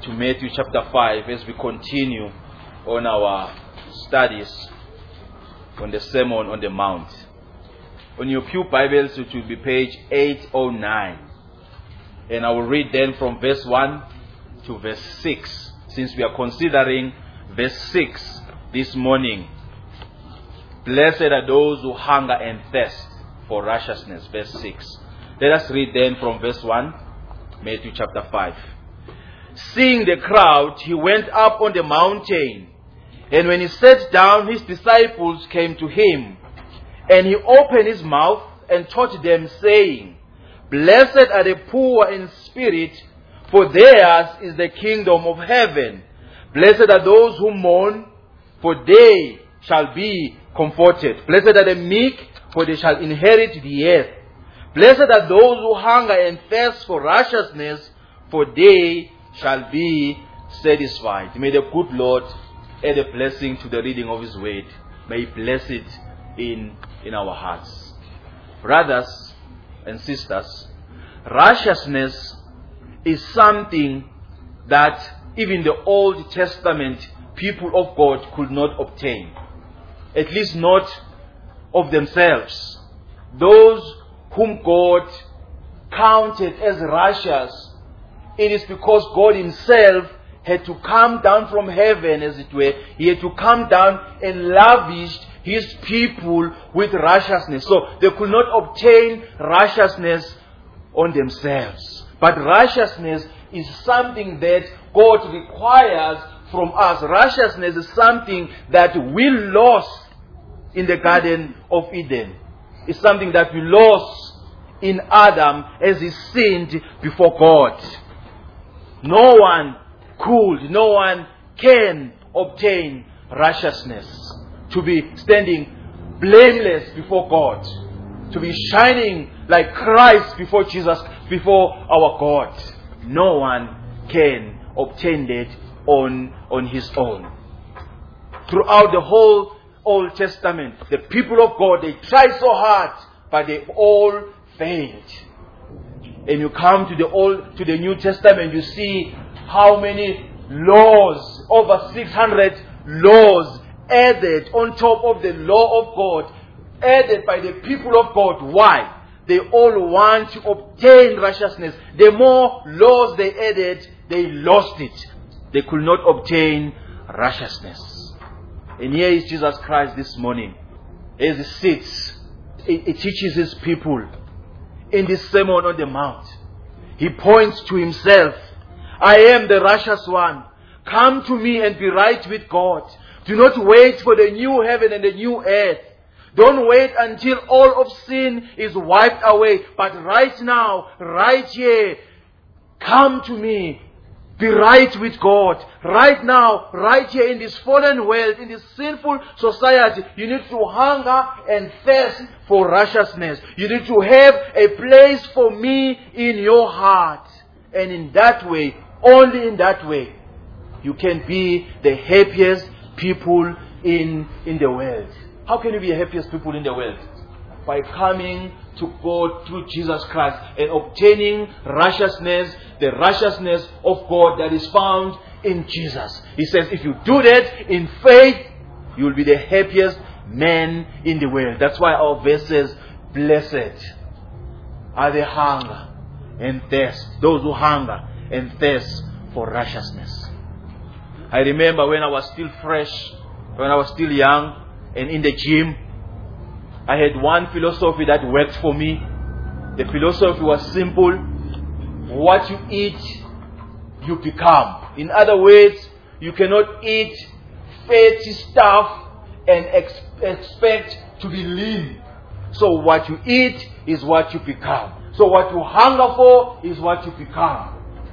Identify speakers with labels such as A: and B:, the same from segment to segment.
A: to Matthew chapter 5 as we continue on our studies on the Sermon on the Mount. On your pew Bibles, it will be page 809. And I will read then from verse 1 to verse 6, since we are considering verse 6 this morning. Blessed are those who hunger and thirst for righteousness, verse 6. Let us read then from verse 1, Matthew chapter 5. Seeing the crowd, he went up on the mountain. And when he sat down, his disciples came to him. And he opened his mouth and taught them, saying, Blessed are the poor in spirit, for theirs is the kingdom of heaven. Blessed are those who mourn, for they shall be comforted. Blessed are the meek, for they shall inherit the earth. Blessed are those who hunger and thirst for righteousness, for they shall be satisfied. May the good Lord add a blessing to the reading of His word. May He bless it in our hearts. Brothers and sisters, righteousness is something that even the Old Testament people of God could not obtain. At least not of themselves. Those whom God counted as righteous, it is because God Himself had to come down from heaven, as it were. He had to come down and lavished His people with righteousness. So they could not obtain righteousness on themselves. But righteousness is something that God requires from us. Righteousness is something that we lost in the Garden of Eden. It's something that we lost in Adam as he sinned before God. No one can obtain righteousness. To be standing blameless before God. To be shining like Christ before Jesus, before our God. No one can obtain that on his own. Throughout the whole Old Testament, the people of God, they tried so hard, but they all failed. And you come to the New Testament, you see how many laws, over 600 laws added on top of the law of God, added by the people of God. Why? They all want to obtain righteousness. The more laws they added, they lost it. They could not obtain righteousness. And here is Jesus Christ this morning. As He sits, He teaches His people in this Sermon on the Mount. He points to Himself. I am the righteous one. Come to me and be right with God. Do not wait for the new heaven and the new earth. Don't wait until all of sin is wiped away. But right now, right here, come to me. Be right with God. Right now, right here in this fallen world, in this sinful society, you need to hunger and thirst for righteousness. You need to have a place for me in your heart. And in that way, only in that way, you can be the happiest people in the world. How can you be the happiest people in the world? By coming to God through Jesus Christ and obtaining righteousness, the righteousness of God that is found in Jesus. He says, if you do that in faith, you will be the happiest man in the world. That's why our verse says, blessed are the hunger and thirst, those who hunger and thirst for righteousness. I remember when I was still fresh, when I was still young and in the gym, I had one philosophy that worked for me. The philosophy was simple. What you eat, you become. In other words, you cannot eat fatty stuff and expect to be lean. So what you eat is what you become. So what you hunger for is what you become.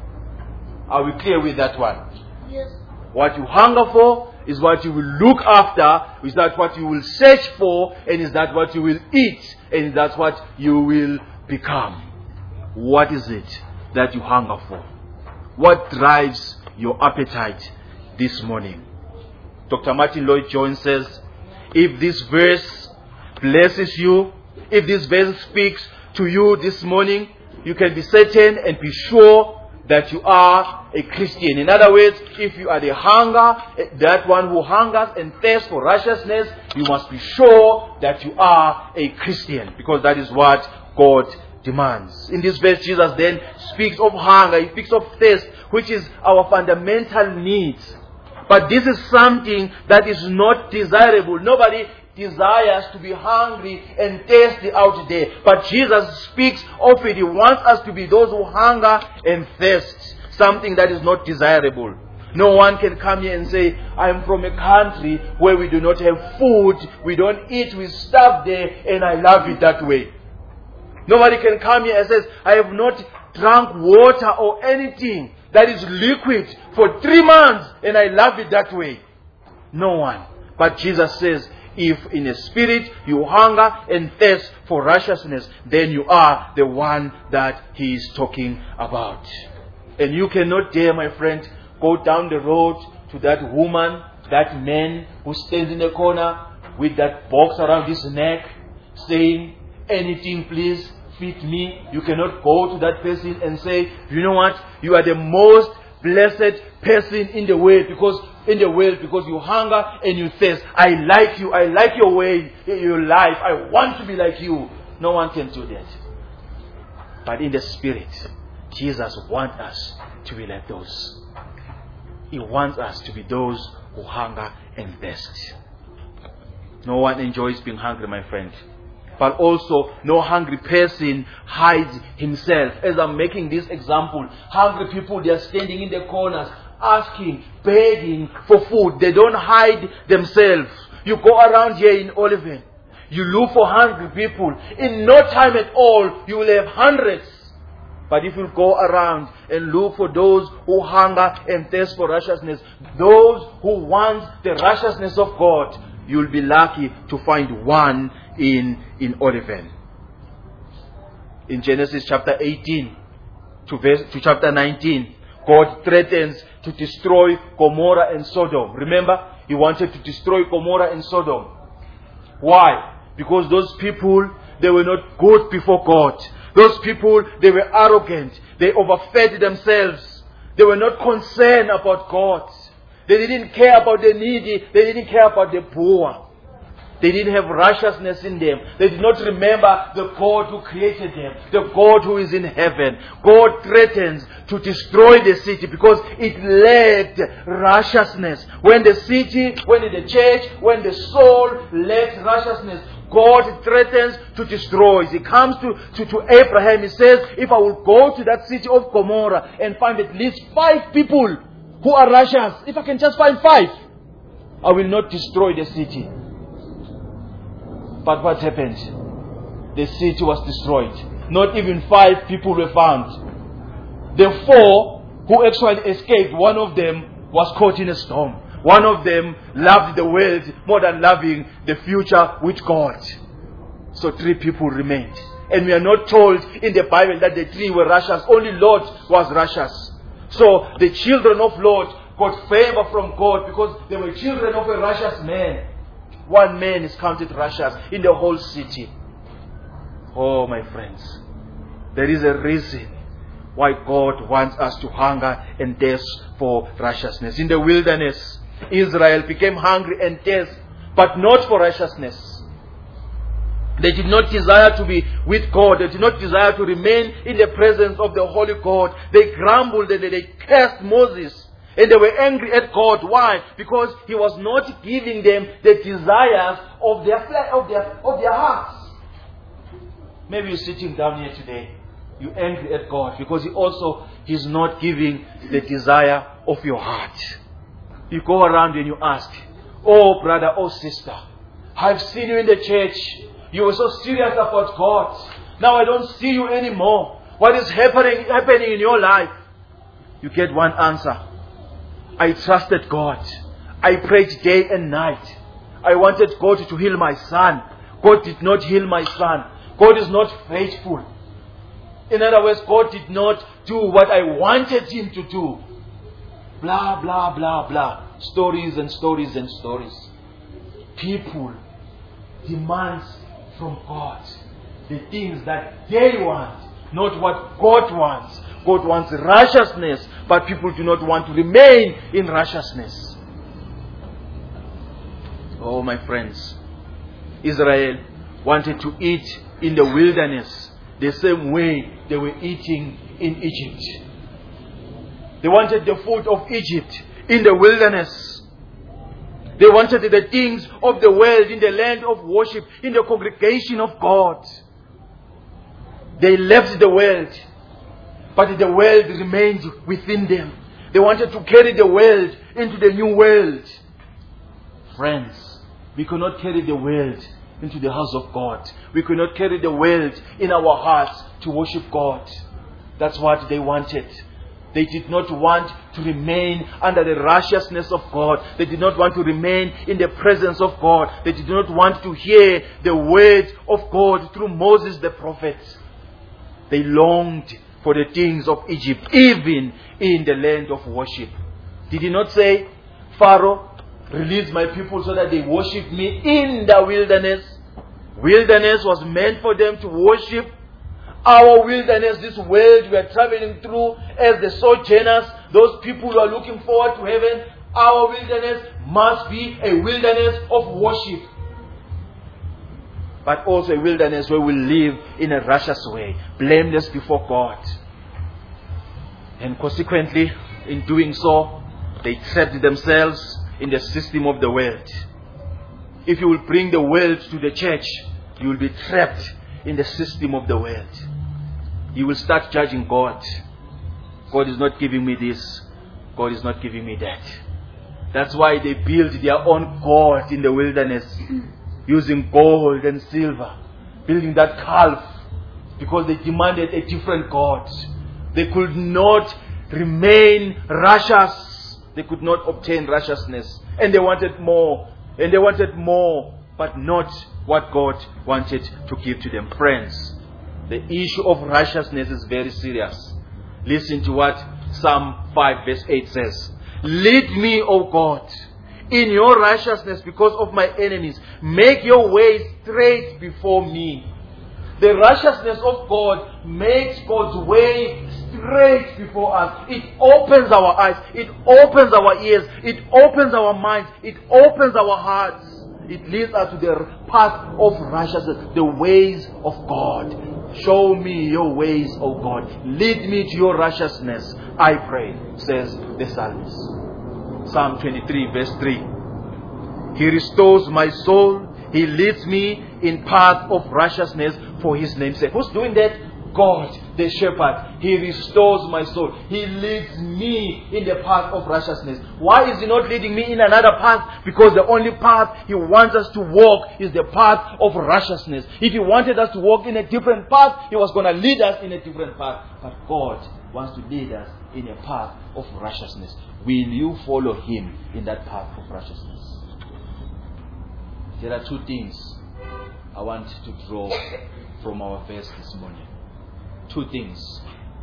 A: Are we clear with that one?
B: Yes.
A: What you hunger for is what you will look after, is that what you will search for, and is that what you will eat, and is that what you will become. What is it that you hunger for? What drives your appetite this morning? Dr. Martin Lloyd-Jones says, if this verse blesses you, if this verse speaks to you this morning, you can be certain and be sure that you are a Christian. In other words, if you are the hunger, that one who hungers and thirsts for righteousness, you must be sure that you are a Christian, because that is what God demands. In this verse, Jesus then speaks of hunger, he speaks of thirst, which is our fundamental needs. But this is something that is not desirable. Nobody desires to be hungry and thirsty out there. But Jesus speaks of it. He wants us to be those who hunger and thirst. Something that is not desirable. No one can come here and say, I am from a country where we do not have food, we don't eat, we starve there, and I love it that way. Nobody can come here and say, I have not drunk water or anything that is liquid for 3 months, and I love it that way. No one. But Jesus says, if in a spirit you hunger and thirst for righteousness, then you are the one that he is talking about. And you cannot dare, my friend, go down the road to that woman, that man who stands in the corner with that box around his neck saying, anything please, feed me. You cannot go to that person and say, you know what, you are the most blessed person in the world because you hunger and you thirst. I like you. I like your way, your life. I want to be like you. No one can do that. But in the spirit, Jesus wants us to be like those. He wants us to be those who hunger and thirst. No one enjoys being hungry, my friend. But also, no hungry person hides himself. As I'm making this example, hungry people, they are standing in the corners, asking, begging for food. They don't hide themselves. You go around here in Olivet, you look for hungry people. In no time at all, you will have hundreds. But if you go around and look for those who hunger and thirst for righteousness, those who want the righteousness of God, you will be lucky to find one in Olivet. In Genesis chapter 18 to chapter 19, God threatens to destroy Gomorrah and Sodom. Remember, he wanted to destroy Gomorrah and Sodom. Why? Because those people, they were not good before God. Those people, they were arrogant. They overfed themselves. They were not concerned about God. They didn't care about the needy. They didn't care about the poor. They didn't have righteousness in them. They did not remember the God who created them, the God who is in heaven. God threatens to destroy the city because it lacked righteousness. When the city, when the church, when the soul lacks righteousness, God threatens to destroy. He comes to Abraham. He says, if I will go to that city of Gomorrah and find at least 5 people who are righteous, if I can just find 5, I will not destroy the city. But what happened? The city was destroyed. Not even 5 people were found. The 4 who actually escaped, one of them was caught in a storm. One of them loved the world more than loving the future with God. So 3 people remained. And we are not told in the Bible that the 3 were righteous. Only Lot was righteous. So the children of Lot got favor from God because they were children of a righteous man. One man is counted righteous in the whole city. Oh, my friends, there is a reason why God wants us to hunger and thirst for righteousness. In the wilderness, Israel became hungry and thirst, but not for righteousness. They did not desire to be with God. They did not desire to remain in the presence of the Holy God. They grumbled and they cursed Moses. And they were angry at God. Why? Because He was not giving them the desires of their hearts. Maybe you're sitting down here today. You're angry at God because He's not giving the desire of your heart. You go around and you ask, oh brother, oh sister, I've seen you in the church. You were so serious about God. Now I don't see you anymore. What is happening in your life? You get one answer. I trusted God. I prayed day and night. I wanted God to heal my son. God did not heal my son. God is not faithful. In other words, God did not do what I wanted Him to do. Blah, blah, blah, blah. Stories and stories and stories. People demand from God the things that they want. not what God wants. God wants righteousness, but people do not want to remain in righteousness. Oh, my friends, Israel wanted to eat in the wilderness the same way they were eating in Egypt. They wanted the food of Egypt in the wilderness. They wanted the things of the world in the land of worship, in the congregation of God. They left the world, but the world remained within them. They wanted to carry the world into the new world. Friends, we cannot carry the world into the house of God. We cannot carry the world in our hearts to worship God. That's what they wanted. They did not want to remain under the righteousness of God. They did not want to remain in the presence of God. They did not want to hear the word of God through Moses the prophet. They longed for the things of Egypt, even in the land of worship. Did he not say, Pharaoh, release my people so that they worship me in the wilderness? Wilderness was meant for them to worship. Our wilderness, this world we are traveling through as the sojourners, those people who are looking forward to heaven, our wilderness must be a wilderness of worship. But also a wilderness where we live in a righteous way, blameless before God. And consequently, in doing so, they trapped themselves in the system of the world. If you will bring the world to the church, you will be trapped in the system of the world. You will start judging God. God is not giving me this. God is not giving me that. That's why they built their own God in the wilderness, using gold and silver, building that calf, because they demanded a different God. They could not remain righteous. They could not obtain righteousness. And they wanted more. And they wanted more, but not what God wanted to give to them. Friends, the issue of righteousness is very serious. Listen to what Psalm 5 verse 8 says. Lead me, O God, in your righteousness because of my enemies. Make your way straight before me. The righteousness of God makes God's way straight before us. It opens our eyes. It opens our ears. It opens our minds. It opens our hearts. It leads us to the path of righteousness, the ways of God. Show me your ways, O God. Lead me to your righteousness, I pray, says the psalmist. Psalm 23 verse 3. He restores my soul. He leads me in path of righteousness for his name's sake. Who's doing that? God, the shepherd. He restores my soul. He leads me in the path of righteousness. Why is he not leading me in another path? Because the only path he wants us to walk is the path of righteousness. If he wanted us to walk in a different path, he was going to lead us in a different path. But God wants to lead us in a path of righteousness. Will you follow him in that path of righteousness? There are two things I want to draw from our verse this morning. Two things.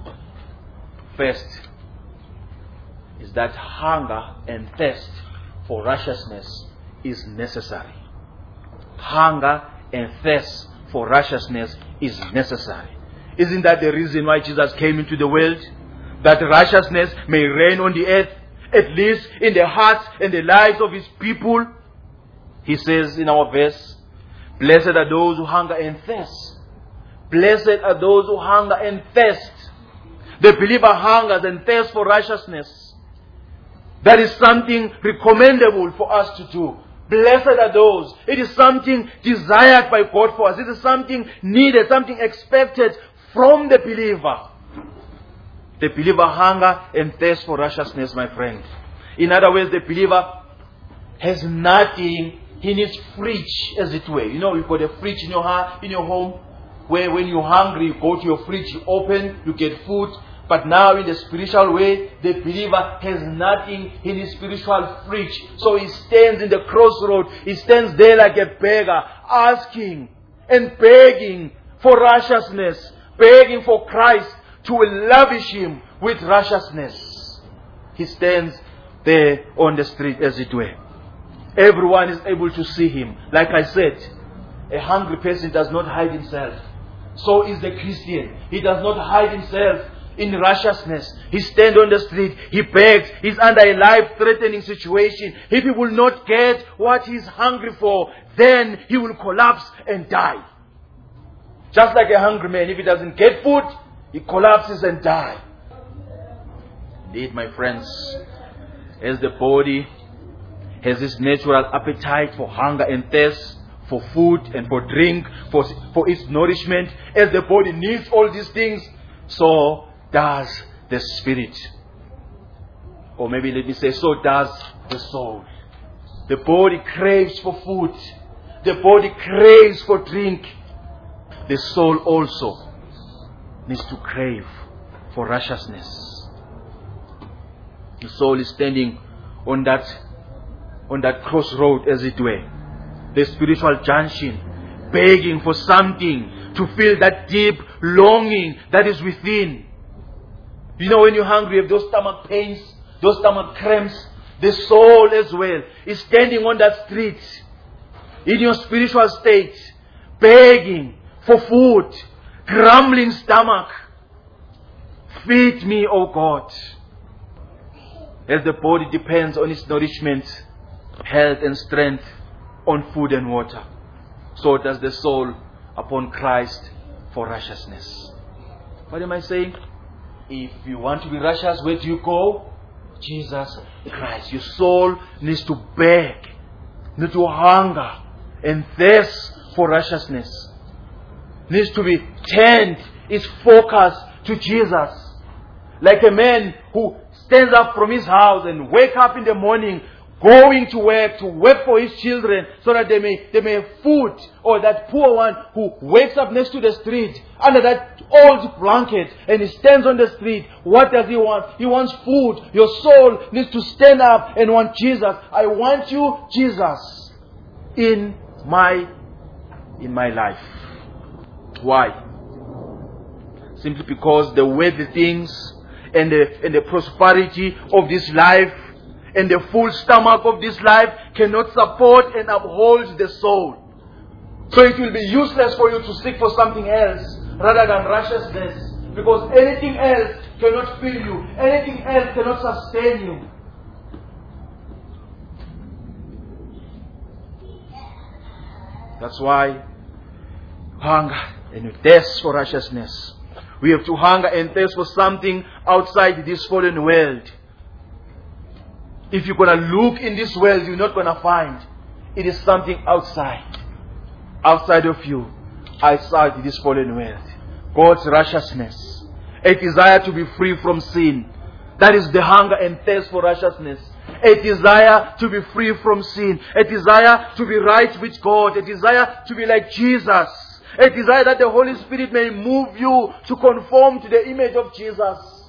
A: First is that hunger and thirst for righteousness is necessary. Hunger and thirst for righteousness is necessary. Isn't that the reason why Jesus came into the world? That righteousness may reign on the earth, at least in the hearts and the lives of his people. He says in our verse, blessed are those who hunger and thirst. Blessed are those who hunger and thirst. The believer hungers and thirsts for righteousness. That is something recommendable for us to do. Blessed are those. It is something desired by God for us. It is something needed, something expected from the believer. The believer hunger and thirst for righteousness, my friend. In other words, the believer has nothing in his fridge, as it were. You know, you've got a fridge in your home, where when you're hungry, you go to your fridge, you open, you get food. But now in the spiritual way, the believer has nothing in his spiritual fridge. So he stands in the crossroad. He stands there like a beggar, asking and begging for righteousness, begging for Christ to lavish him with righteousness. He stands there on the street, as it were. Everyone is able to see him. Like I said, a hungry person does not hide himself. So is the Christian. He does not hide himself in righteousness. He stands on the street. He begs. He's under a life-threatening situation. If he will not get what he's hungry for, then he will collapse and die. Just like a hungry man, if he doesn't get food, he collapses and dies. Indeed, my friends, as the body has this natural appetite for hunger and thirst, for food and for drink, for its nourishment, as the body needs all these things, so does the spirit. Or maybe let me say, so does the soul. The body craves for food. The body craves for drink. The soul also needs to crave for righteousness. The soul is standing on that crossroad, as it were, the spiritual junction, begging for something to feel that deep longing that is within. You know, when you're hungry, you have those stomach pains, those stomach cramps. The soul as well is standing on that street in your spiritual state, begging for food, grumbling stomach. Feed me, O God. As the body depends on its nourishment, health and strength, on food and water, so does the soul upon Christ for righteousness. What am I saying? If you want to be righteous, where do you go? Jesus Christ. Your soul needs to beg, needs to hunger and thirst for righteousness. Needs to be turned its focus to Jesus. Like a man who stands up from his house and wakes up in the morning, going to work for his children so that they may have food. Or that poor one who wakes up next to the street under that old blanket and he stands on the street. What does he want? He wants food. Your soul needs to stand up and want Jesus. I want you, Jesus, in my life. Why? Simply because the worthy things and the prosperity of this life and the full stomach of this life cannot support and uphold the soul. So it will be useless for you to seek for something else rather than righteousness, because anything else cannot fill you. Anything else cannot sustain you. That's why hunger and thirst for righteousness. We have to hunger and thirst for something outside this fallen world. If you're going to look in this world, you're not going to find. It is something outside of you, outside this fallen world. God's righteousness. A desire to be free from sin. That is the hunger and thirst for righteousness. A desire to be free from sin. A desire to be right with God. A desire to be like Jesus. A desire that the Holy Spirit may move you to conform to the image of Jesus.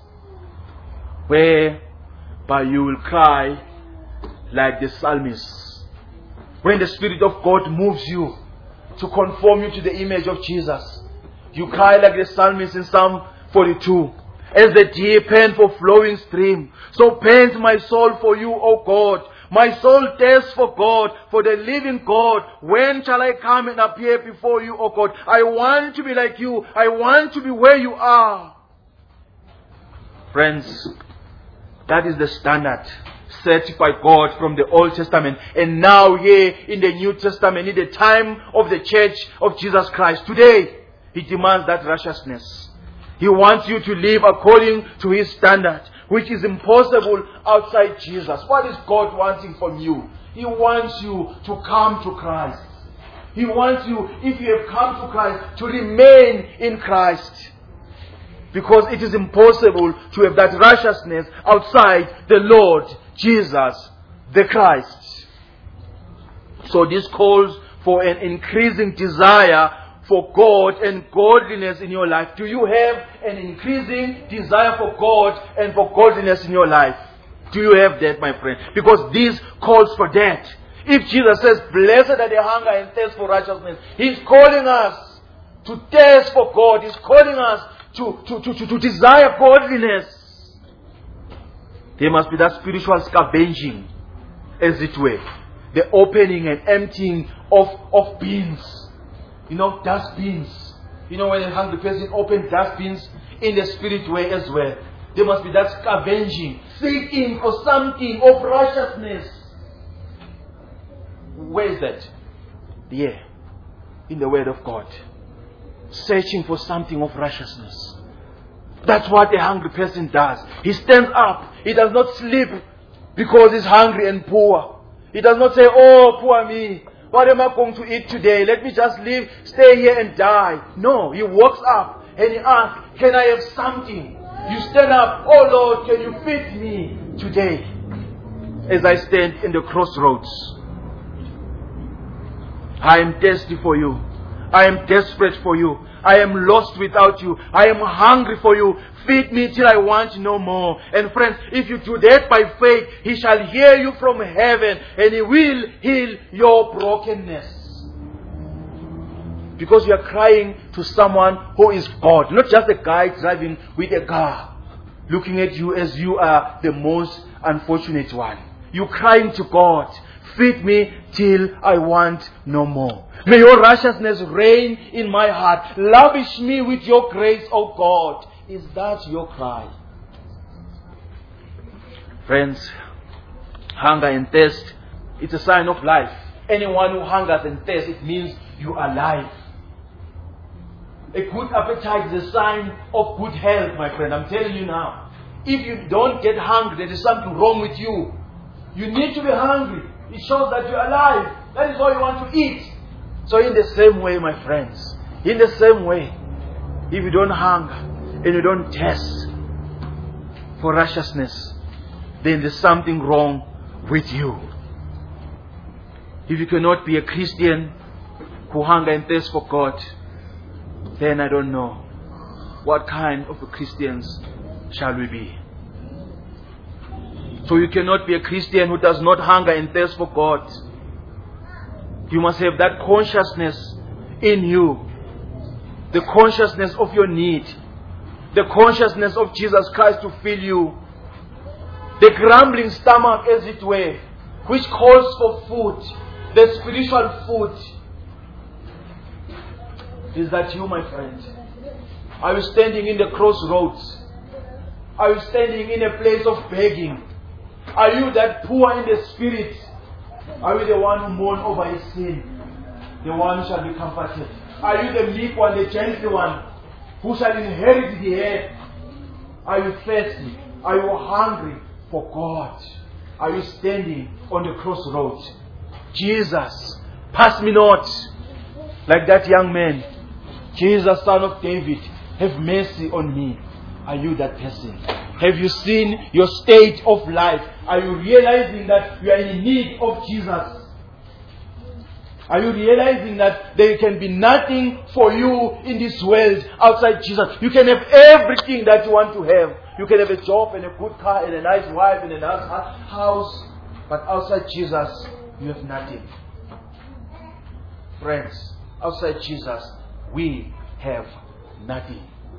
A: Whereby you will cry like the psalmist. When the Spirit of God moves you to conform you to the image of Jesus, you cry like the psalmist in Psalm 42. As the deer pant for flowing stream, so pants my soul for you, O God. My soul thirsts for God, for the living God. When shall I come and appear before you, O God? I want to be like you. I want to be where you are. Friends, that is the standard set by God from the Old Testament. And now here in the New Testament, in the time of the Church of Jesus Christ, today, He demands that righteousness. He wants you to live according to His standard, which is impossible outside Jesus. What is God wanting from you? He wants you to come to Christ. He wants you, if you have come to Christ, to remain in Christ. Because it is impossible to have that righteousness outside the Lord Jesus, the Christ. So this calls for an increasing desire for God and godliness in your life. Do you have an increasing desire for God and for godliness in your life? Do you have that, my friend? Because this calls for that. If Jesus says, blessed are the hunger and thirst for righteousness, He's calling us to thirst for God. He's calling us to desire godliness. There must be that spiritual scavenging, as it were. The opening and emptying of bins. You know, dustbins. You know, when a hungry person opens dustbins in the spirit way as well, there must be that scavenging, seeking for something of righteousness. Where is that? Yeah, in the Word of God. Searching for something of righteousness. That's what a hungry person does. He stands up. He does not sleep because he's hungry and poor. He does not say, oh, poor me. What am I going to eat today? Let me just live, stay here and die. No, he walks up and he asks, can I have something? You stand up, oh Lord, can you feed me today? As I stand in the crossroads. I am thirsty for you. I am desperate for you. I am lost without you. I am hungry for you. Feed me till I want no more. And friends, if you do that by faith, He shall hear you from heaven and He will heal your brokenness. Because you are crying to someone who is God. Not just a guy driving with a car, looking at you as you are the most unfortunate one. You're crying to God. Feed me till I want no more. May your righteousness reign in my heart. Lavish me with your grace, O God. Is that your cry? Friends, hunger and thirst, it's a sign of life. Anyone who hungers and thirsts, it means you are alive. A good appetite is a sign of good health, my friend. I'm telling you now. If you don't get hungry, there is something wrong with you. You need to be hungry. It shows that you're alive. That is why you want to eat. So in the same way, my friends, in the same way, if you don't hunger and you don't thirst for righteousness, then there's something wrong with you. If you cannot be a Christian who hunger and thirst for God, then I don't know what kind of Christians shall we be. So you cannot be a Christian who does not hunger and thirst for God. You must have that consciousness in you. The consciousness of your need. The consciousness of Jesus Christ to fill you. The grumbling stomach, as it were, which calls for food. The spiritual food. Is that you, my friend? Are you standing in the crossroads? Are you standing in a place of begging? Are you that poor in the spirit? Are you the one who mourns over his sin? The one who shall be comforted? Are you the meek one, the gentle one, who shall inherit the earth? Are you thirsty? Are you hungry for God? Are you standing on the crossroads? Jesus, pass me not. Like that young man. Jesus, Son of David, have mercy on me. Are you that person? Have you seen your state of life? Are you realizing that you are in need of Jesus? Are you realizing that there can be nothing for you in this world outside Jesus? You can have everything that you want to have. You can have a job and a good car and a nice wife and a nice house. But outside Jesus, you have nothing. Friends, outside Jesus, we have nothing.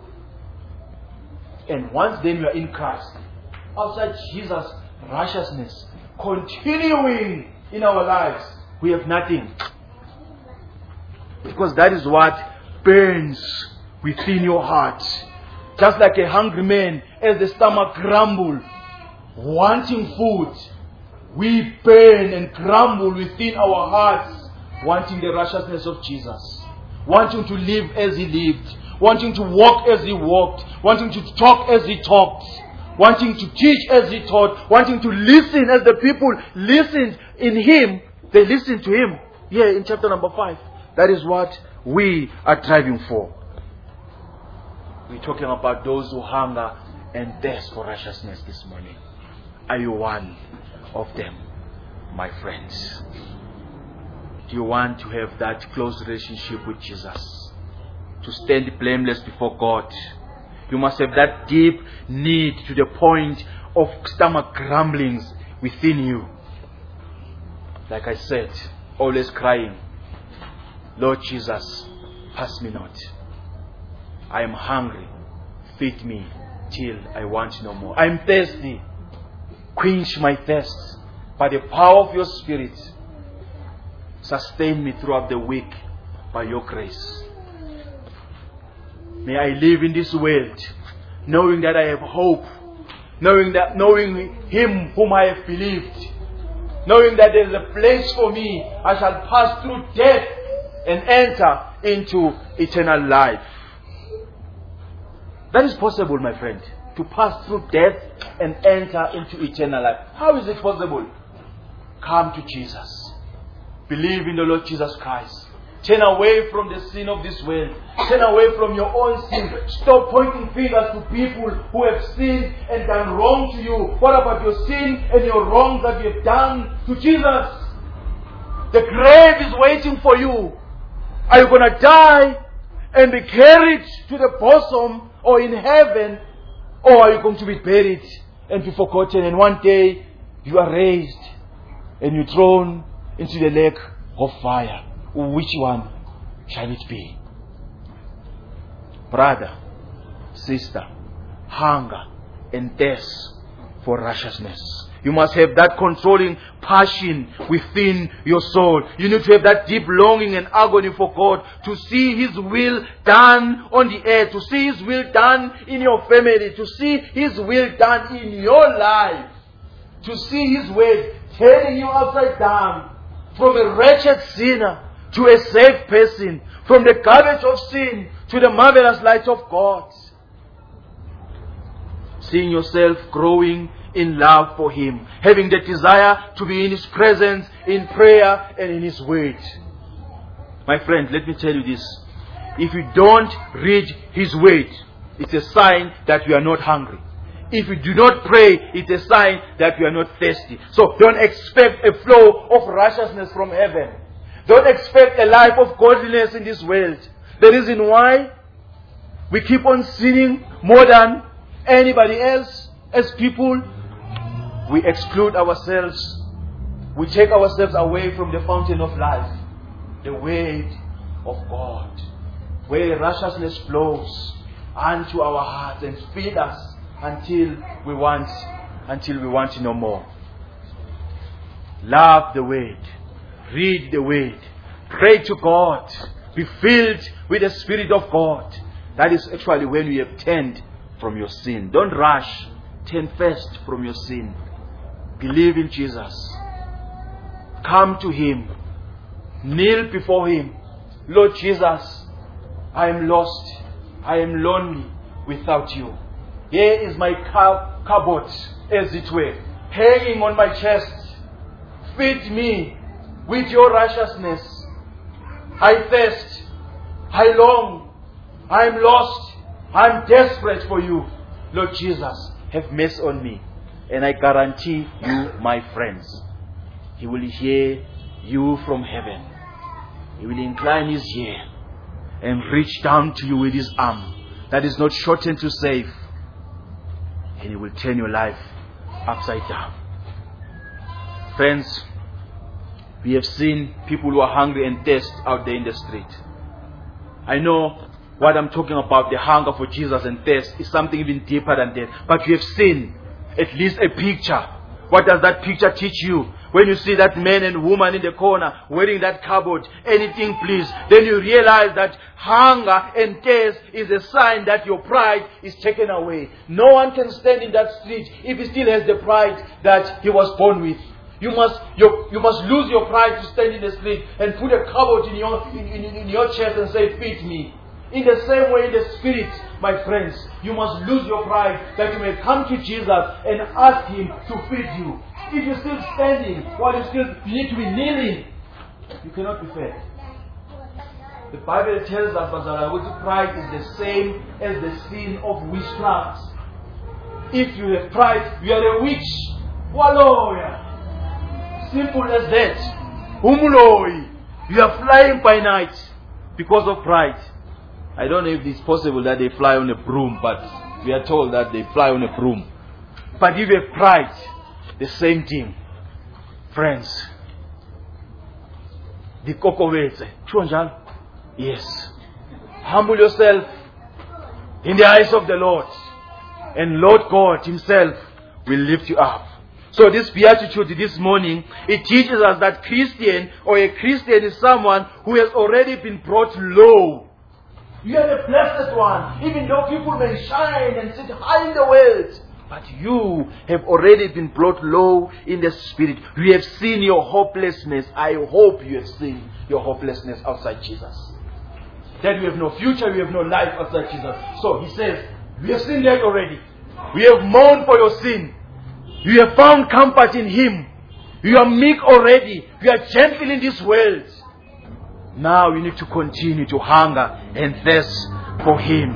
A: And once then we are in Christ, outside Jesus' righteousness continuing in our lives, we have nothing. Because that is what burns within your heart. Just like a hungry man, as the stomach grumbles, wanting food, we burn and grumble within our hearts, wanting the righteousness of Jesus, wanting to live as He lived, wanting to walk as He walked, wanting to talk as He talked, wanting to teach as He taught, wanting to listen as the people listened in Him. They listened to Him. Here in chapter number 5. That is what we are striving for. We're talking about those who hunger and thirst for righteousness this morning. Are you one of them, my friends? Do you want to have that close relationship with Jesus? To stand blameless before God? You must have that deep need to the point of stomach grumblings within you. Like I said, always crying, Lord Jesus, pass me not. I am hungry. Feed me till I want no more. I am thirsty. Quench my thirst. By the power of your Spirit, sustain me throughout the week by your grace. May I live in this world knowing that I have hope, knowing Him whom I have believed, knowing that there is a place for me. I shall pass through death and enter into eternal life. That is possible, my friend, to pass through death and enter into eternal life. How is it possible? Come to Jesus. Believe in the Lord Jesus Christ. Turn away from the sin of this world. Turn away from your own sin. Stop pointing fingers to people who have sinned and done wrong to you. What about your sin and your wrongs that you have done to Jesus? The grave is waiting for you. Are you going to die and be carried to the bosom or in heaven? Or are you going to be buried and be forgotten, and one day you are raised and you're thrown into the lake of fire? Which one shall it be? Brother, sister, hunger and thirst for righteousness. You must have that controlling passion within your soul. You need to have that deep longing and agony for God, to see His will done on the earth, to see His will done in your family, to see His will done in your life, to see His way turning you upside down from a wretched sinner to a saved person, from the garbage of sin to the marvelous light of God. Seeing yourself growing in love for Him, having the desire to be in His presence, in prayer and in His word. My friend, let me tell you this. If you don't read His word, it's a sign that you are not hungry. If you do not pray, it's a sign that you are not thirsty. So don't expect a flow of righteousness from heaven. Don't expect a life of godliness in this world. The reason why we keep on sinning more than anybody else as people, we exclude ourselves. We take ourselves away from the fountain of life, the word of God, where righteousness flows unto our hearts and feed us until we want no more. Love the word. Read the word. Pray to God. Be filled with the Spirit of God. That is actually when you have turned from your sin. Don't rush. Turn first from your sin. Believe in Jesus. Come to Him. Kneel before Him. Lord Jesus, I am lost. I am lonely without you. Here is my cupboard, as it were, hanging on my chest. Feed me with your righteousness. I thirst. I long. I am lost. I am desperate for you. Lord Jesus, have mercy on me. And I guarantee you, my friends, He will hear you from heaven. He will incline His ear and reach down to you with His arm that is not shortened to save. And He will turn your life upside down. Friends, we have seen people who are hungry and thirst out there in the street. I know what I'm talking about, the hunger for Jesus and thirst, is something even deeper than that. But you have seen at least a picture. What does that picture teach you? When you see that man and woman in the corner wearing that cupboard, anything please, then you realize that hunger and thirst is a sign that your pride is taken away. No one can stand in that street if he still has the pride that he was born with. You must lose your pride to stand in the street and put a cupboard in your chest and say, feed me. In the same way, in the Spirit, my friends, you must lose your pride that you may come to Jesus and ask Him to feed you. If you're still standing while you need to be kneeling, you cannot be fed. The Bible tells us that pride is the same as the sin of witchcraft. If you have pride, you are a witch. Walloya. Simple as that. Umuloi. You are flying by night because of pride. I don't know if it's possible that they fly on a broom, but we are told that they fly on a broom. But if you have pride, the same thing. Friends. The kokowetse. Yes. Humble yourself in the eyes of the Lord. And Lord God Himself will lift you up. So this beatitude this morning, it teaches us that Christian or a Christian is someone who has already been brought low. You are the blessed one. Even though people may shine and sit high in the world, but you have already been brought low in the spirit. You have seen your hopelessness. I hope you have seen your hopelessness outside Jesus. That you have no future, you have no life outside Jesus. So he says, we have seen that already. We have mourned for your sin. You have found comfort in Him. You are meek already. You are gentle in this world. Now you need to continue to hunger and thirst for Him.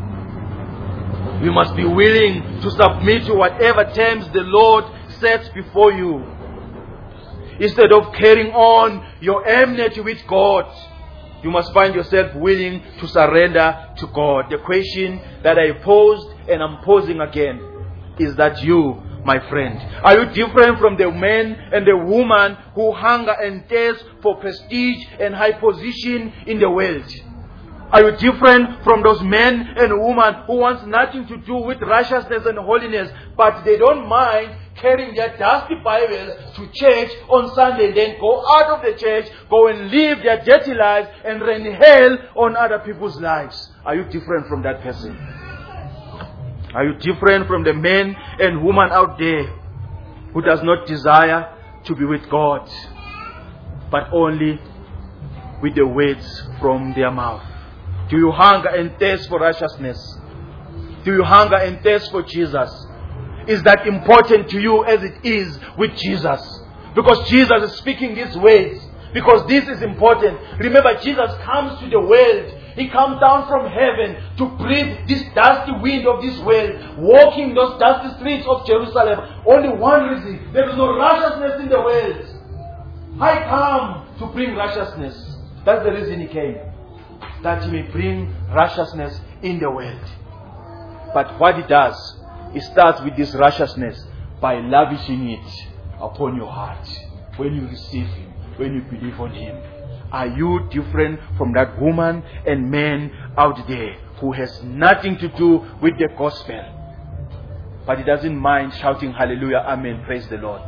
A: You must be willing to submit to whatever terms the Lord sets before you. Instead of carrying on your enmity with God, you must find yourself willing to surrender to God. The question that I posed and I'm posing again is that you, my friend, are you different from the man and the woman who hunger and thirst for prestige and high position in the world? Are you different from those men and women who want nothing to do with righteousness and holiness, but they don't mind carrying their dusty Bible to church on Sunday, then go out of the church, go and live their dirty lives and rain hell on other people's lives? Are you different from that person? Are you different from the men and women out there who does not desire to be with God, but only with the words from their mouth? Do you hunger and thirst for righteousness? Do you hunger and thirst for Jesus? Is that important to you as it is with Jesus? Because Jesus is speaking these words. Because this is important. Remember, Jesus comes to the world. He comes down from heaven to breathe this dusty wind of this world, walking those dusty streets of Jerusalem. Only one reason. There is no righteousness in the world. I come to bring righteousness. That's the reason He came. That He may bring righteousness in the world. But what He does, He starts with this righteousness by lavishing it upon your heart. When you receive Him, when you believe on Him. Are you different from that woman and man out there who has nothing to do with the gospel, but he doesn't mind shouting hallelujah, amen, praise the Lord?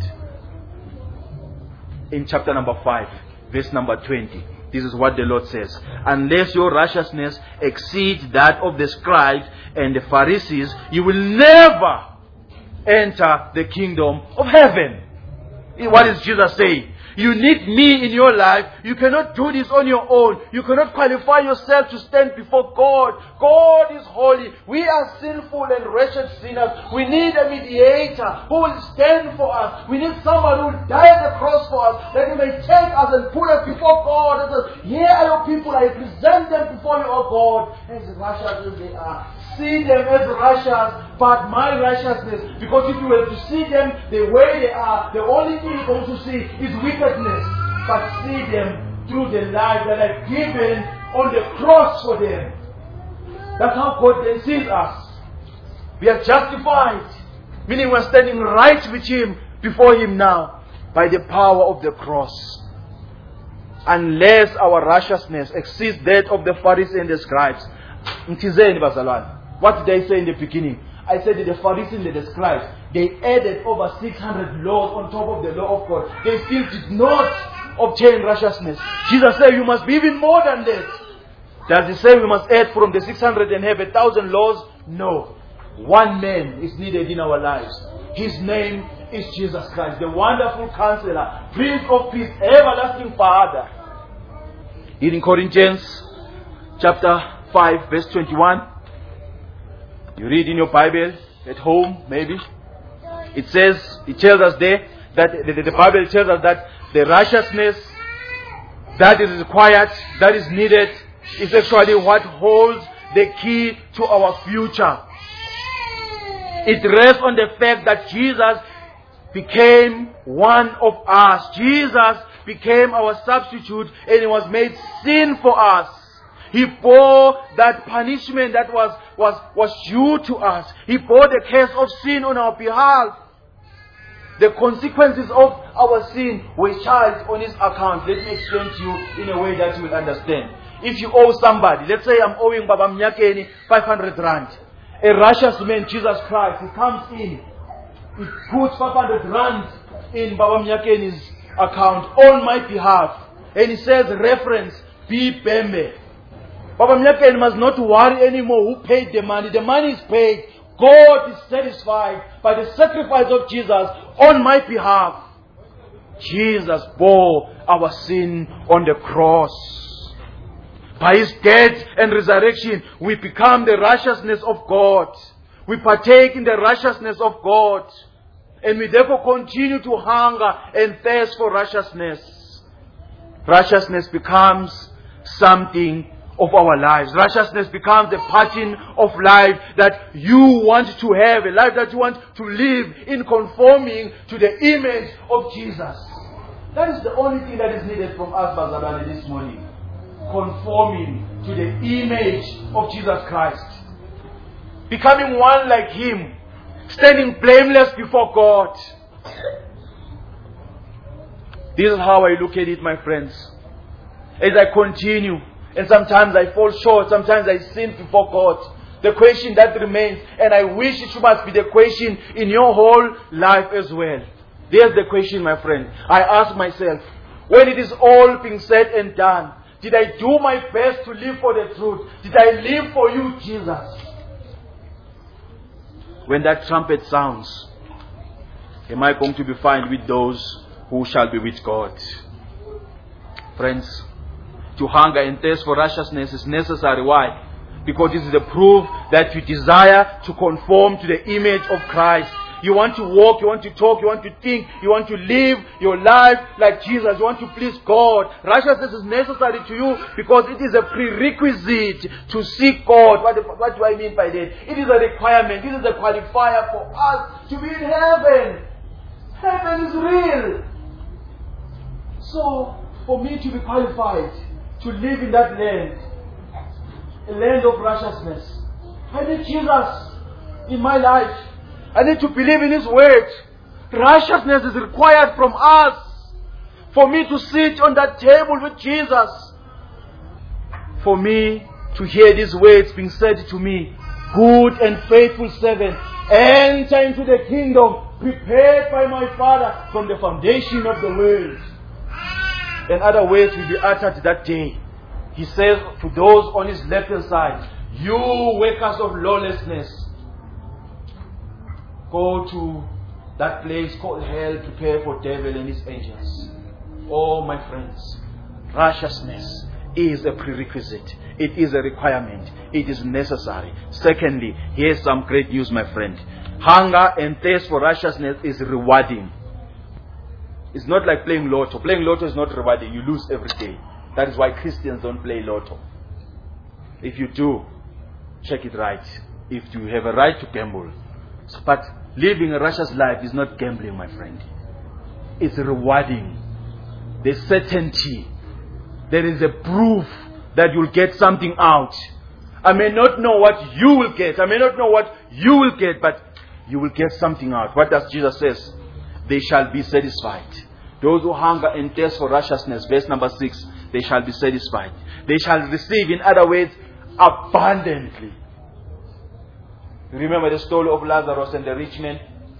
A: In chapter number 5, verse number 20, this is what the Lord says. Unless your righteousness exceeds that of the scribes and the Pharisees, you will never enter the kingdom of heaven. What is Jesus saying? You need me in your life. You cannot do this on your own. You cannot qualify yourself to stand before God. God is holy. We are sinful and wretched sinners. We need a mediator who will stand for us. We need someone who will die at the cross for us, that He may take us and put us before God. And says, here are your people. I present them before you, O God, as righteous as they are. See them as righteous, but my righteousness. Because if you were to see them the way they are, the only thing you're going to see is wickedness. But see them through the life that I've given on the cross for them. That's how God then sees us. We are justified, meaning we're standing right with Him, before Him now, by the power of the cross. Unless our righteousness exceeds that of the Pharisees and the scribes. What did I say in the beginning? I said that the Pharisees and the scribes, they added over 600 laws on top of the law of God. They still did not obtain righteousness. Jesus said, you must be even more than that. Does He say we must add from the 600 and have 1,000 laws? No. One man is needed in our lives. His name is Jesus Christ, the wonderful Counselor, Prince of Peace, everlasting Father. In Corinthians chapter 5 verse 21, you read in your Bible at home, maybe. It tells us there that the Bible tells us that the righteousness that is required, that is needed, is actually what holds the key to our future. It rests on the fact that Jesus became one of us. Jesus became our substitute and He was made sin for us. He bore that punishment that was due to us. He bore the curse of sin on our behalf. The consequences of our sin were charged on His account. Let me explain to you in a way that you will understand. If you owe somebody, let's say I'm owing Baba Mnyakeni 500 rand. A righteous man, Jesus Christ, He comes in. He puts 500 rand in Baba Mnyakeni's account on my behalf. And He says, reference, B. Bembe. Papa Mnyakeni must not worry anymore who paid the money. The money is paid. God is satisfied by the sacrifice of Jesus on my behalf. Jesus bore our sin on the cross. By His death and resurrection, we become the righteousness of God. We partake in the righteousness of God. And we therefore continue to hunger and thirst for righteousness. Righteousness becomes something of our lives. Righteousness becomes the pattern of life that you want to have, a life that you want to live in conforming to the image of Jesus. That is the only thing that is needed from us, Bazalwane, this morning. Conforming to the image of Jesus Christ. Becoming one like Him. Standing blameless before God. This is how I look at it, my friends. As I continue, and sometimes I fall short, sometimes I sin before God. The question that remains, and I wish it must be the question in your whole life as well. There's the question, my friend. I ask myself, when it is all being said and done, did I do my best to live for the truth? Did I live for you, Jesus? When that trumpet sounds, am I going to be found with those who shall be with God? Friends, to hunger and thirst for righteousness is necessary. Why? Because this is the proof that you desire to conform to the image of Christ. You want to walk, you want to talk, you want to think, you want to live your life like Jesus. You want to please God. Righteousness is necessary to you because it is a prerequisite to seek God. What do I mean by that? It is a requirement. This is a qualifier for us to be in heaven. Heaven is real. So, for me to be qualified to live in that land, a land of righteousness, I need Jesus in my life. I need to believe in His word. Righteousness is required from us. For me to sit on that table with Jesus. For me to hear these words being said to me. Good and faithful servant, enter into the kingdom prepared by my Father from the foundation of the world. And other words will be uttered that day. He says to those on His left hand side, you workers of lawlessness, go to that place called hell, prepare for devil and his angels. Oh, my friends, righteousness is a prerequisite. It is a requirement. It is necessary. Secondly, here's some great news, my friend. Hunger and thirst for righteousness is rewarding. It's not like playing lotto. Playing lotto is not rewarding. You lose every day. That is why Christians don't play lotto. If you do, check it right. If you have a right to gamble. But living a righteous life is not gambling, my friend. It's rewarding. There's certainty. There is a proof that you'll get something out. I may not know what you will get. I may not know what you will get, but you will get something out. What does Jesus say? They shall be satisfied. Those who hunger and thirst for righteousness, verse number 6, they shall be satisfied. They shall receive, in other words, abundantly. Remember the story of Lazarus and the rich man?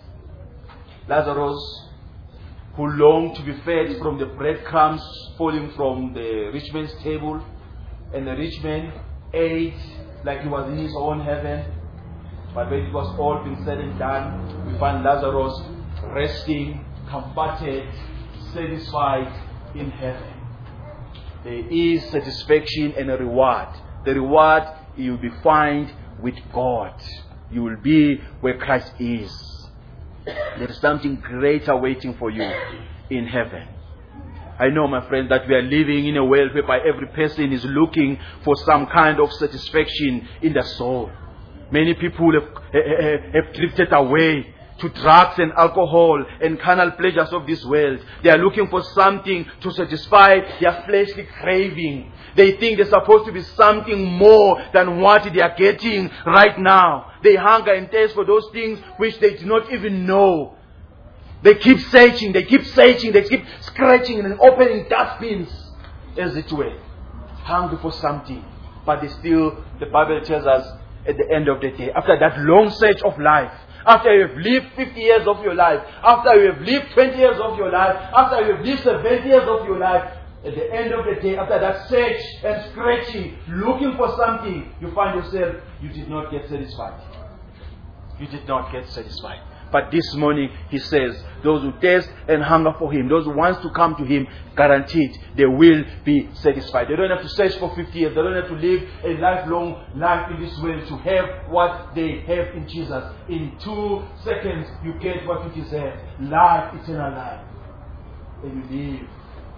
A: Lazarus, who longed to be fed from the breadcrumbs falling from the rich man's table. And the rich man ate like he was in his own heaven. But when it was all been said and done, we find Lazarus resting, comforted, satisfied in heaven. There is satisfaction and a reward. The reward you will be found with God. You will be where Christ is. There is something greater waiting for you in heaven. I know, my friend, that we are living in a world whereby every person is looking for some kind of satisfaction in the soul. Many people have drifted away to drugs and alcohol and carnal pleasures of this world. They are looking for something to satisfy their fleshly craving. They think there's supposed to be something more than what they are getting right now. They hunger and thirst for those things which they do not even know. They keep searching, they keep scratching and opening dustbins, as it were. Hungry for something. But they still, the Bible tells us, at the end of the day, after that long search of life, after you have lived 50 years of your life, after you have lived 20 years of your life, after you have lived 70 years of your life, At the end of the day, after that search and scratching, looking for something, you find yourself, you did not get satisfied. You did not get satisfied. But this morning, he says, those who thirst and hunger for him, those who want to come to him, guaranteed, they will be satisfied. They don't have to search for 50 years. They don't have to live a lifelong life in this world to have what they have in Jesus. In 2 seconds, you get what you deserve. Life, eternal life. And you live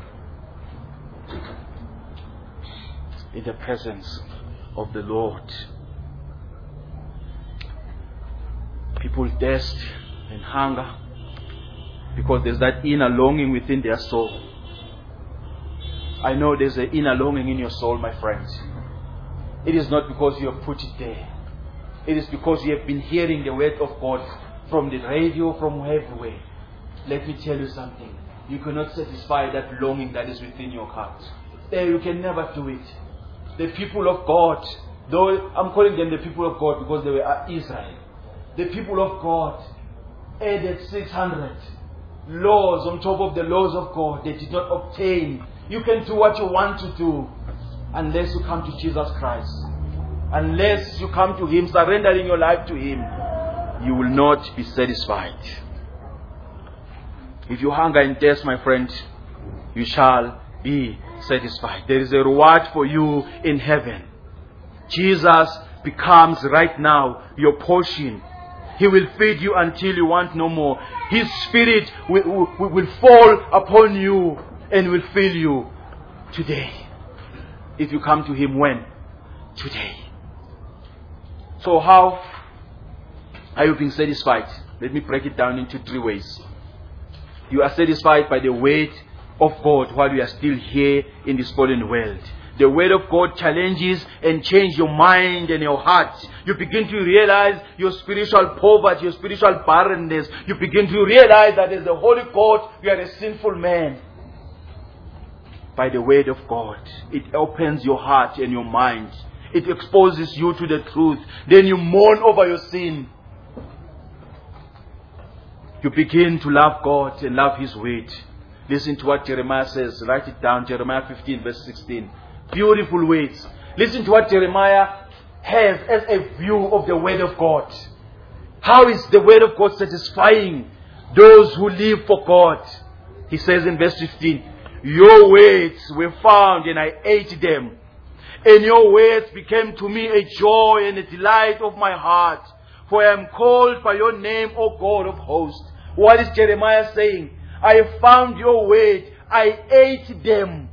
A: in the presence of the Lord. People thirst and hunger because there's that inner longing within their soul. I know there's an inner longing in your soul, my friends. It is not because you have put it there. It is because you have been hearing the word of God from the radio, from everywhere. Let me tell you something. You cannot satisfy that longing that is within your heart. You can never do it. The people of God, though I'm calling them the people of God because they were Israel. The people of God added 600 laws on top of the laws of God. They did not obtain. You can do what you want to do unless you come to Jesus Christ. Unless you come to Him, surrendering your life to Him, you will not be satisfied. If you hunger and thirst, my friend, you shall be satisfied. There is a reward for you in heaven. Jesus becomes right now your portion. He will feed you until you want no more. His Spirit will fall upon you and will fill you today. If you come to Him when? Today. So how are you being satisfied? Let me break it down into 3 ways. You are satisfied by the word of God while you are still here in this fallen world. The word of God challenges and changes your mind and your heart. You begin to realize your spiritual poverty, your spiritual barrenness. You begin to realize that as the Holy God, you are a sinful man. By the word of God, it opens your heart and your mind. It exposes you to the truth. Then you mourn over your sin. You begin to love God and love His word. Listen to what Jeremiah says. Write it down. Jeremiah 15 verse 16. Beautiful words. Listen to what Jeremiah has as a view of the word of God. How is the word of God satisfying those who live for God? He says in verse 15, your words were found and I ate them. And your words became to me a joy and a delight of my heart. For I am called by your name, O God of hosts. What is Jeremiah saying? I have found your word. I ate them.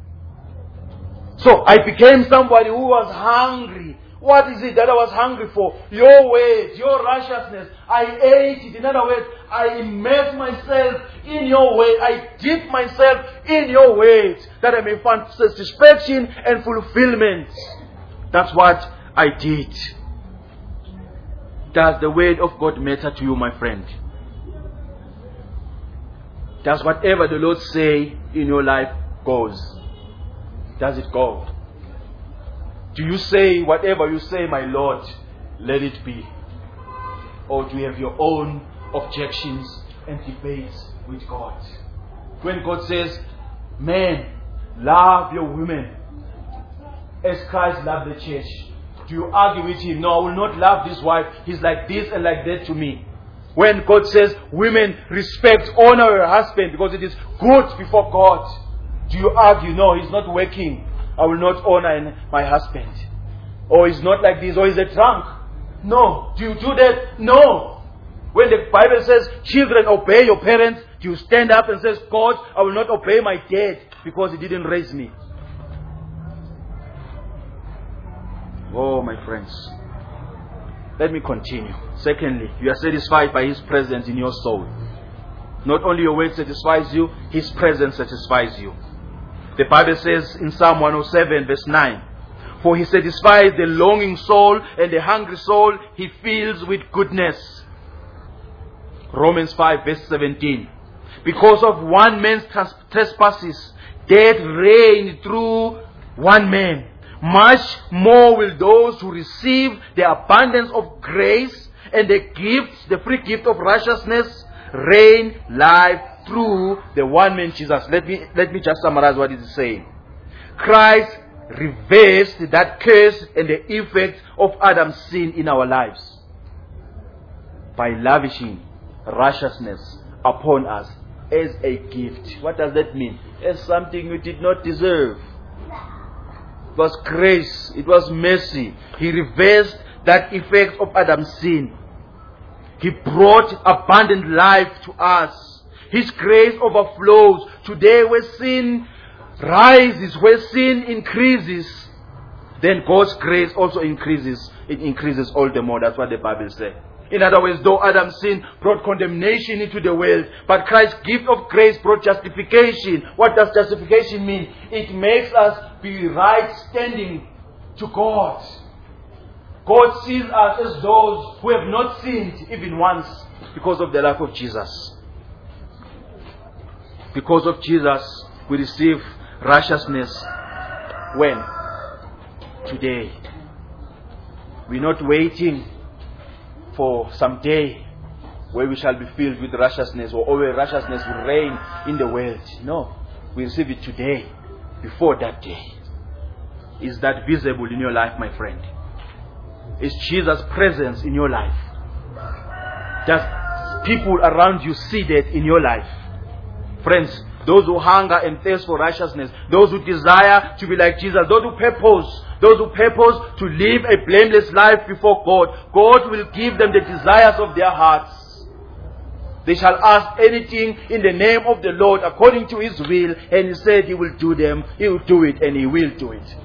A: So I became somebody who was hungry. What is it that I was hungry for? Your ways, your righteousness. I ate it. In other words, I immersed myself in your way. I dipped myself in your ways that I may find satisfaction and fulfillment. That's what I did. Does the word of God matter to you, my friend? Does whatever the Lord say in your life goes? Does it go? Do you say whatever you say, my Lord, let it be? Or do you have your own objections and debates with God? When God says, men, love your women as Christ loved the church, do you argue with Him? No, I will not love this wife. He's like this and like that to me. When God says, women, respect, honor your husband because it is good before God, do you argue? No, he's not working. I will not honor my husband. Or he's not like this. Or he's a drunk. No. Do you do that? No. When the Bible says, children, obey your parents, do you stand up and say, God, I will not obey my dad because he didn't raise me? Oh, my friends. Let me continue. Secondly, you are satisfied by His presence in your soul. Not only your word satisfies you, His presence satisfies you. The Bible says in Psalm 107 verse 9, for He satisfies the longing soul and the hungry soul He fills with goodness. Romans 5 verse 17, because of one man's trespasses, death reigned through one man. Much more will those who receive the abundance of grace and the free gift of righteousness, reign life through the one man Jesus. Let me just summarize what it is saying. Christ reversed that curse and the effect of Adam's sin in our lives by lavishing righteousness upon us as a gift. What does that mean? As something we did not deserve. It was grace. It was mercy. He reversed that effect of Adam's sin. He brought abundant life to us. His grace overflows. Today where sin rises, where sin increases, then God's grace also increases. It increases all the more. That's what the Bible says. In other words, though Adam's sin brought condemnation into the world, but Christ's gift of grace brought justification. What does justification mean? It makes us be right standing to God. God sees us as those who have not sinned even once because of the life of Jesus. Because of Jesus, we receive righteousness. When? Today. We're not waiting for some day where we shall be filled with righteousness or where righteousness will reign in the world. No. We receive it today, before that day. Is that visible in your life, my friend? Is Jesus' presence in your life? Does people around you see that in your life? Friends, those who hunger and thirst for righteousness, those who desire to be like Jesus, those who purpose to live a blameless life before God, God will give them the desires of their hearts. They shall ask anything in the name of the Lord according to His will, and He said He will do them, He will do it, and He will do it.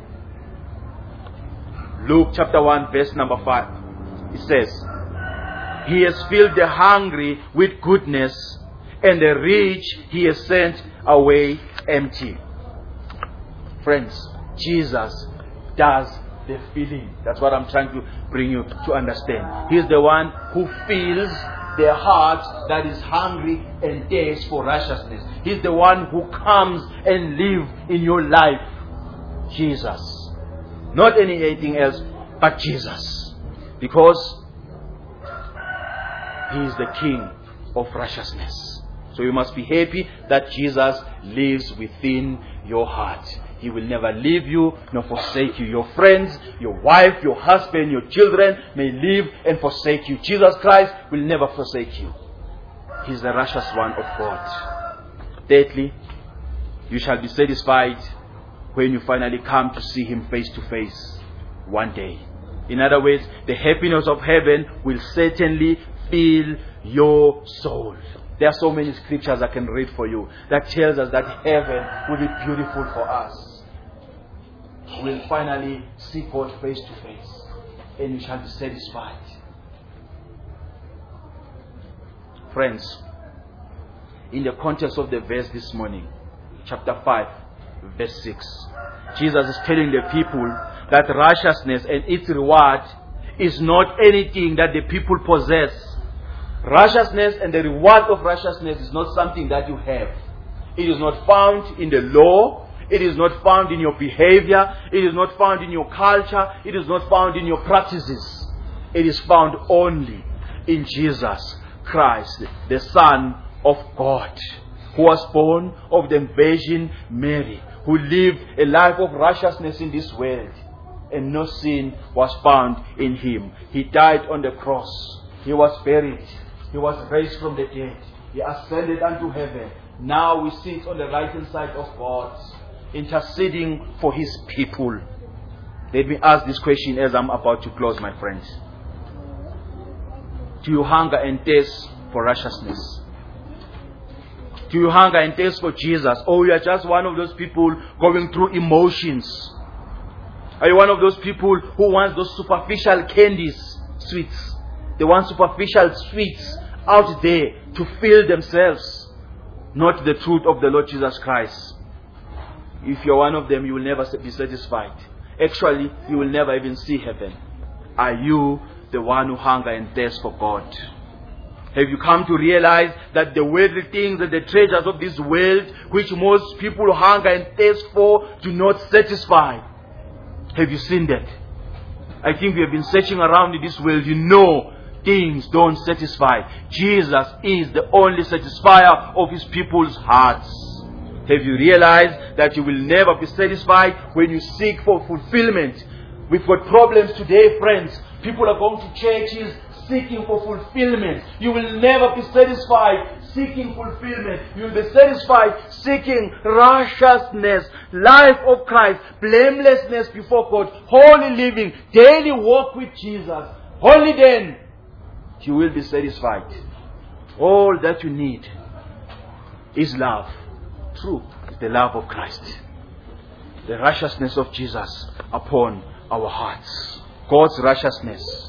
A: Luke chapter 1 verse number 5. It says, He has filled the hungry with goodness, and the rich He has sent away empty. Friends, Jesus does the filling. That's what I'm trying to bring you to understand. He's the one who fills the heart that is hungry and thirsts for righteousness. He's the one who comes and lives in your life. Jesus. Not anything else but Jesus. Because He is the King of righteousness. So you must be happy that Jesus lives within your heart. He will never leave you nor forsake you. Your friends, your wife, your husband, your children may leave and forsake you. Jesus Christ will never forsake you. He is the righteous one of God. Thirdly, you shall be satisfied when you finally come to see Him face to face one day. In other words, the happiness of heaven will certainly fill your soul. There are so many scriptures I can read for you that tells us that heaven will be beautiful for us. We'll finally see God face to face, and we shall be satisfied. Friends, in the context of the verse this morning, chapter 5, verse 6, Jesus is telling the people that righteousness and its reward is not anything that the people possess. Righteousness and the reward of righteousness is not something that you have. It is not found in the law. It is not found in your behavior. It is not found in your culture. It is not found in your practices. It is found only in Jesus Christ, the Son of God, who was born of the Virgin Mary, who lived a life of righteousness in this world, and no sin was found in Him. He died on the cross. He was buried. He was raised from the dead. He ascended unto heaven. Now He sits on the right hand side of God, interceding for His people. Let me ask this question as I'm about to close, my friends. Do you hunger and thirst for righteousness? Do you hunger and thirst for Jesus? Or you are just one of those people going through emotions? Are you one of those people who wants those superficial candies, sweets? They want superficial sweets out there to fill themselves, not the truth of the Lord Jesus Christ. If you're one of them, you will never be satisfied. Actually, you will never even see heaven. Are you the one who hunger and thirst for God? Have you come to realize that the worldly things and the treasures of this world, which most people hunger and thirst for, do not satisfy? Have you seen that? I think we have been searching around in this world. You know things don't satisfy. Jesus is the only satisfier of His people's hearts. Have you realized that you will never be satisfied when you seek for fulfillment? We've got problems today, friends. People are going to churches seeking for fulfillment. You will never be satisfied seeking fulfillment. You will be satisfied seeking righteousness, life of Christ, blamelessness before God, holy living, daily walk with Jesus. Only then you will be satisfied. All that you need is love. True, the love of Christ. The righteousness of Jesus upon our hearts. God's righteousness.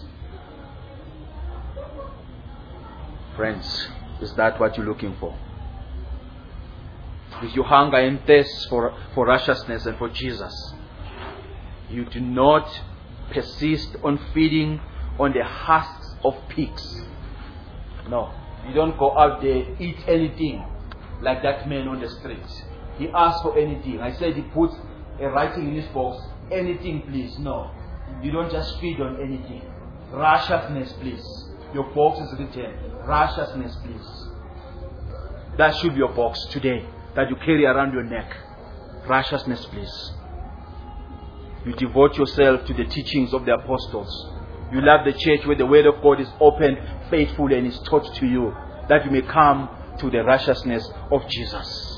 A: Friends, is that what you're looking for? If you hunger and thirst for righteousness and for Jesus, you do not persist on feeding on the husks of pigs. No, you don't go out there, eat anything like that man on the street. He asked for anything. I said he put a writing in his box, anything please. No, you don't just feed on anything. Righteousness please. Your box is written, righteousness please. That should be your box today, that you carry around your neck. Righteousness please. You devote yourself to the teachings of the apostles. You love the church where the word of God is opened, faithful, and is taught to you, that you may come to the righteousness of Jesus.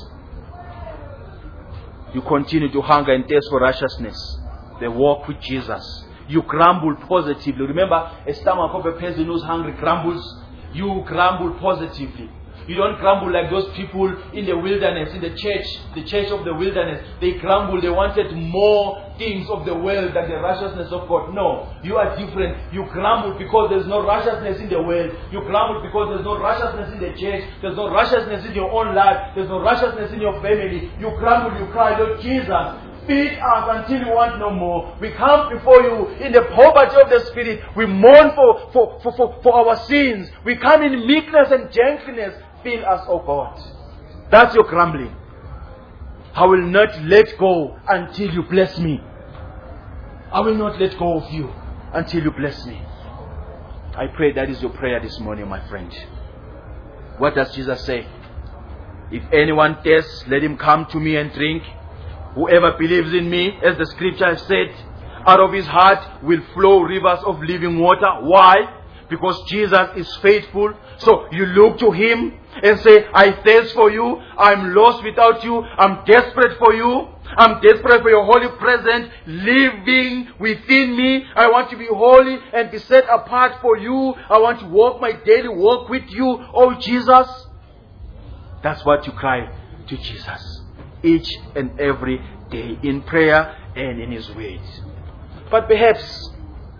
A: You continue to hunger and thirst for righteousness, the walk with Jesus. You grumble positively. Remember, a stomach of a person who's hungry grumbles. You grumble positively. You don't grumble like those people in the wilderness, in the church of the wilderness. They grumble. They wanted more things of the world than the righteousness of God. No, you are different. You grumble because there's no righteousness in the world. You grumble because there's no righteousness in the church. There's no righteousness in your own life. There's no righteousness in your family. You grumble, you cry, Lord Jesus, feed us until you want no more. We come before you in the poverty of the Spirit. We mourn for our sins. We come in meekness and gentleness. Fill us, O God. That's your grumbling. I will not let go until you bless me. I will not let go of you until you bless me. I pray that is your prayer this morning, my friend. What does Jesus say? If anyone thirsts, let him come to me and drink. Whoever believes in me, as the scripture has said, out of his heart will flow rivers of living water. Why? Because Jesus is faithful. So you look to Him and say, I thirst for you. I'm lost without you. I'm desperate for you. I'm desperate for your holy presence living within me. I want to be holy and be set apart for you. I want to walk my daily walk with you, oh Jesus. That's what you cry to Jesus each and every day in prayer and in His word. But perhaps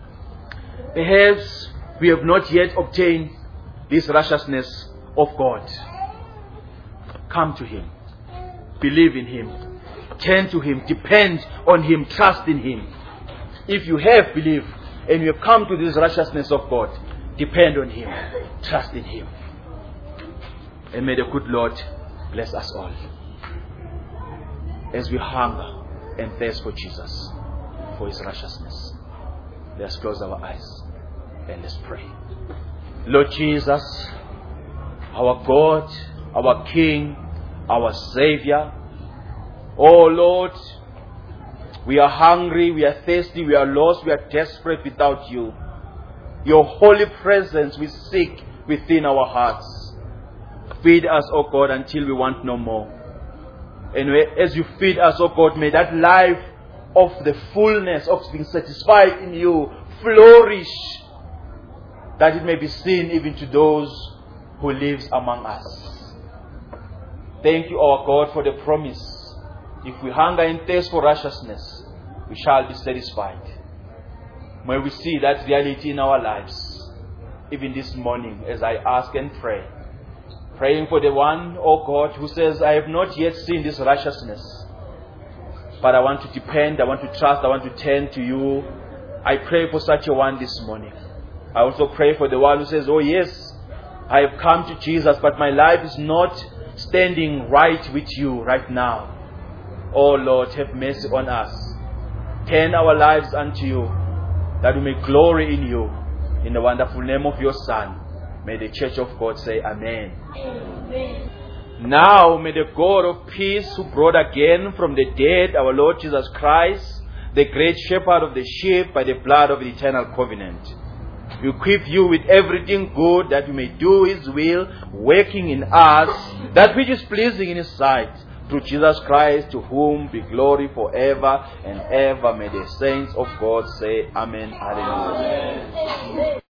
A: we have not yet obtained this righteousness of God. Come to Him. Believe in Him. Turn to Him. Depend on Him. Trust in Him. If you have believed and you have come to this righteousness of God, depend on Him. Trust in Him. And may the good Lord bless us all as we hunger and thirst for Jesus, for His righteousness. Let's close our eyes and let's pray. Lord Jesus, our God, our King, our Savior. Oh Lord, we are hungry, we are thirsty, we are lost, we are desperate without you. Your holy presence we seek within our hearts. Feed us, O God, until we want no more. And as you feed us, O God, may that life of the fullness of being satisfied in you flourish, that it may be seen even to those who live among us. Thank you, our God, for the promise. If we hunger and thirst for righteousness, we shall be satisfied. May we see that reality in our lives, even this morning, as I ask and pray. Praying for the one, oh God, who says, I have not yet seen this righteousness, but I want to depend, I want to trust, I want to turn to you. I pray for such a one this morning. I also pray for the one who says, oh yes, I have come to Jesus, but my life is not standing right with you right now. Oh Lord, have mercy on us. Turn our lives unto you, that we may glory in you, In the wonderful name of your Son, may the Church of God say Amen.
B: Amen.
A: Now may the God of peace, who brought again from the dead our Lord Jesus Christ, the great shepherd of the sheep, by the blood of the eternal covenant, equip you with everything good, that you may do His will, working in us that which is pleasing in His sight, through Jesus Christ, to whom be glory forever and ever. May the saints of God say Amen. Hallelujah.
B: Amen.